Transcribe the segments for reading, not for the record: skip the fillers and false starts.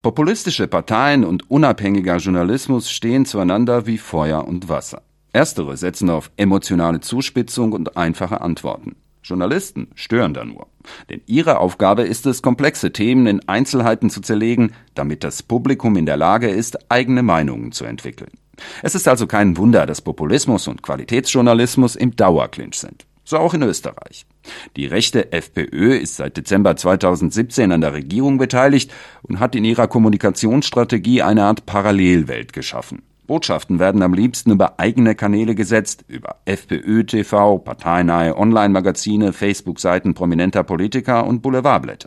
Populistische Parteien und unabhängiger Journalismus stehen zueinander wie Feuer und Wasser. Erstere setzen auf emotionale Zuspitzung und einfache Antworten. Journalisten stören da nur. Denn ihre Aufgabe ist es, komplexe Themen in Einzelheiten zu zerlegen, damit das Publikum in der Lage ist, eigene Meinungen zu entwickeln. Es ist also kein Wunder, dass Populismus und Qualitätsjournalismus im Dauerclinch sind. So auch in Österreich. Die rechte FPÖ ist seit Dezember 2017 an der Regierung beteiligt und hat in ihrer Kommunikationsstrategie eine Art Parallelwelt geschaffen. Botschaften werden am liebsten über eigene Kanäle gesetzt, über FPÖ-TV, parteinahe Online-Magazine, Facebook-Seiten prominenter Politiker und Boulevardblätter.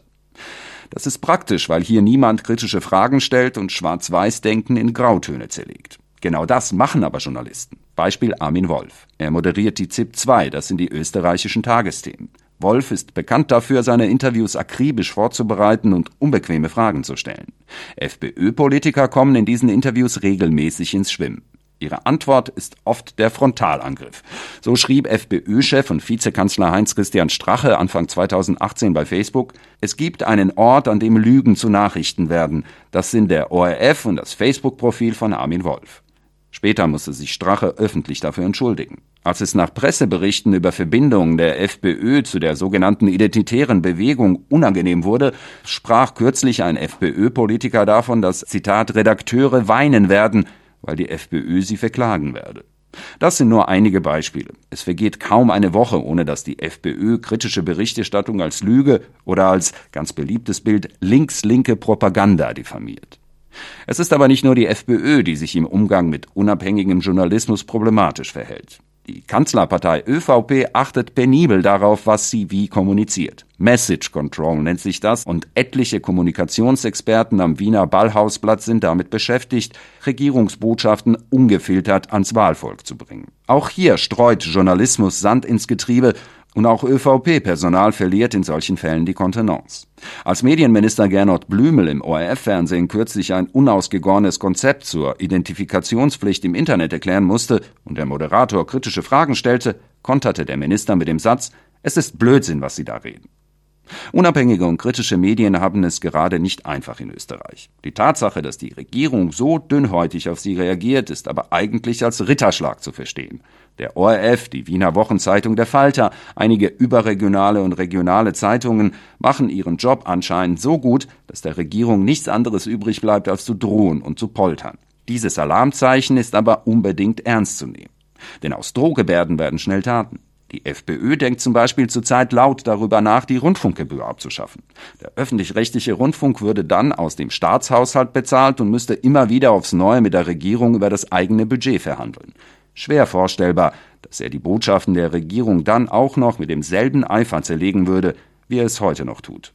Das ist praktisch, weil hier niemand kritische Fragen stellt und Schwarz-Weiß-Denken in Grautöne zerlegt. Genau das machen aber Journalisten. Beispiel Armin Wolf. Er moderiert die ZIP 2, das sind die österreichischen Tagesthemen. Wolf ist bekannt dafür, seine Interviews akribisch vorzubereiten und unbequeme Fragen zu stellen. FPÖ-Politiker kommen in diesen Interviews regelmäßig ins Schwimmen. Ihre Antwort ist oft der Frontalangriff. So schrieb FPÖ-Chef und Vizekanzler Heinz-Christian Strache Anfang 2018 bei Facebook: Es gibt einen Ort, an dem Lügen zu Nachrichten werden. Das sind der ORF und das Facebook-Profil von Armin Wolf. Später musste sich Strache öffentlich dafür entschuldigen. Als es nach Presseberichten über Verbindungen der FPÖ zu der sogenannten identitären Bewegung unangenehm wurde, sprach kürzlich ein FPÖ-Politiker davon, dass, Zitat, Redakteure weinen werden, weil die FPÖ sie verklagen werde. Das sind nur einige Beispiele. Es vergeht kaum eine Woche, ohne dass die FPÖ kritische Berichterstattung als Lüge oder als, ganz beliebtes Bild, links-linke Propaganda diffamiert. Es ist aber nicht nur die FPÖ, die sich im Umgang mit unabhängigem Journalismus problematisch verhält. Die Kanzlerpartei ÖVP achtet penibel darauf, was sie wie kommuniziert. Message Control nennt sich das, und etliche Kommunikationsexperten am Wiener Ballhausplatz sind damit beschäftigt, Regierungsbotschaften ungefiltert ans Wahlvolk zu bringen. Auch hier streut Journalismus Sand ins Getriebe, und auch ÖVP-Personal verliert in solchen Fällen die Kontenance. Als Medienminister Gernot Blümel im ORF-Fernsehen kürzlich ein unausgegorenes Konzept zur Identifikationspflicht im Internet erklären musste und der Moderator kritische Fragen stellte, konterte der Minister mit dem Satz: Es ist Blödsinn, was Sie da reden. Unabhängige und kritische Medien haben es gerade nicht einfach in Österreich. Die Tatsache, dass die Regierung so dünnhäutig auf sie reagiert, ist aber eigentlich als Ritterschlag zu verstehen. Der ORF, die Wiener Wochenzeitung, der Falter, einige überregionale und regionale Zeitungen machen ihren Job anscheinend so gut, dass der Regierung nichts anderes übrig bleibt, als zu drohen und zu poltern. Dieses Alarmzeichen ist aber unbedingt ernst zu nehmen. Denn aus Drohgebärden werden schnell Taten. Die FPÖ denkt zum Beispiel zurzeit laut darüber nach, die Rundfunkgebühr abzuschaffen. Der öffentlich-rechtliche Rundfunk würde dann aus dem Staatshaushalt bezahlt und müsste immer wieder aufs Neue mit der Regierung über das eigene Budget verhandeln. Schwer vorstellbar, dass er die Botschaften der Regierung dann auch noch mit demselben Eifer zerlegen würde, wie er es heute noch tut.